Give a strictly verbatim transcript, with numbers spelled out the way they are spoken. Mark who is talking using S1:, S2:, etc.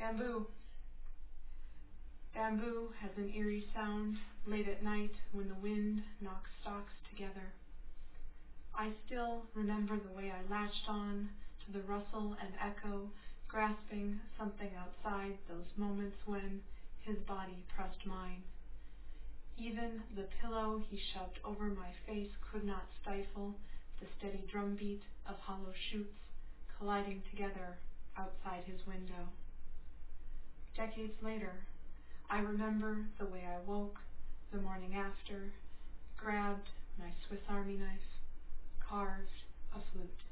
S1: Bamboo. Bamboo has an eerie sound late at night when the wind knocks stalks together. I still remember the way I latched on to the rustle and echo, grasping something outside those moments when his body pressed mine. Even the pillow he shoved over my face could not stifle the steady drumbeat of hollow shoots colliding together outside his window. Decades later, I remember the way I woke the morning after, grabbed my Swiss Army knife, carved a flute.